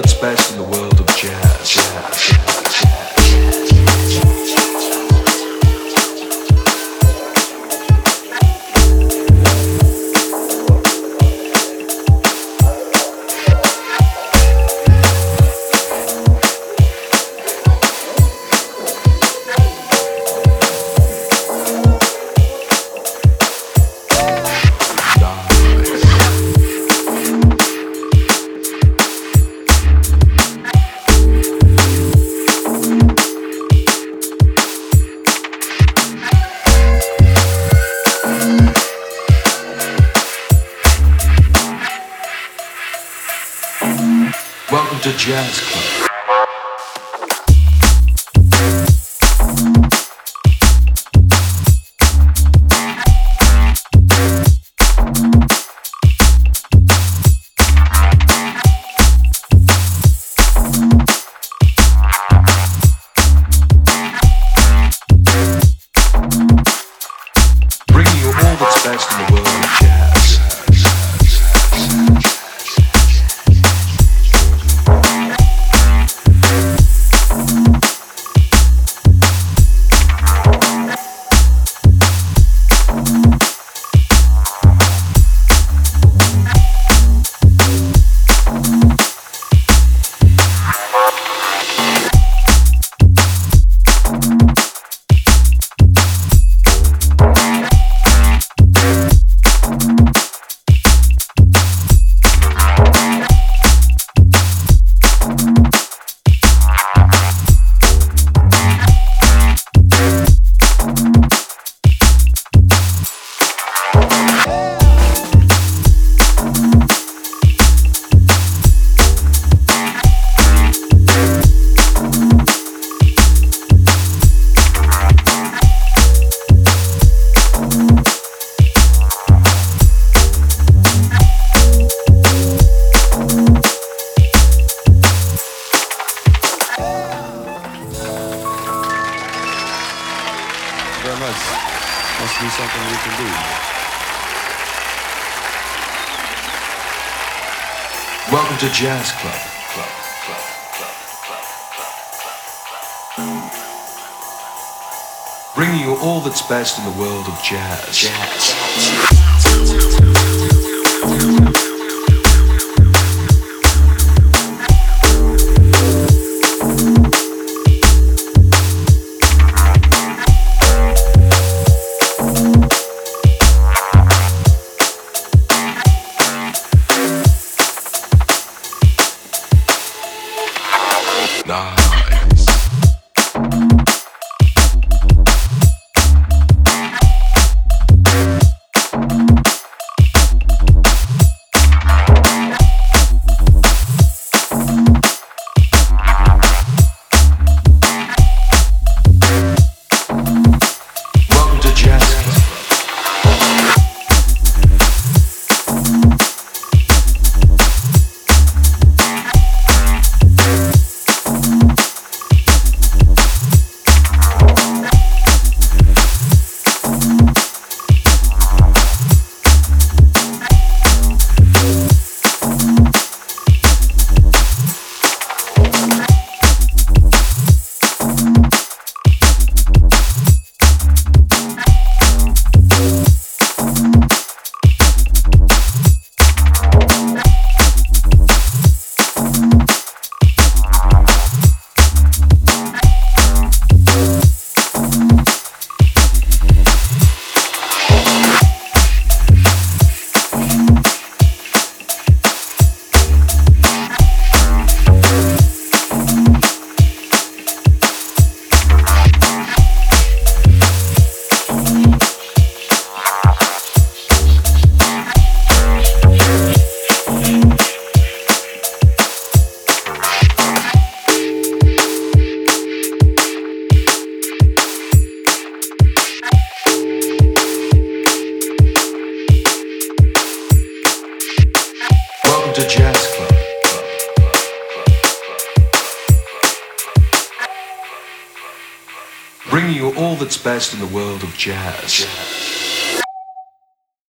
that's best in the world of jazz. Welcome to Jazz Club. Bringing you all that's best in the world of jazz. Very much. Must be something we can do. Welcome to Jazz Club. Bringing you all that's best in the world of jazz. Nice. Welcome to Jazz Club. To Jazz Club. Bringing you all that's best in the world of jazz.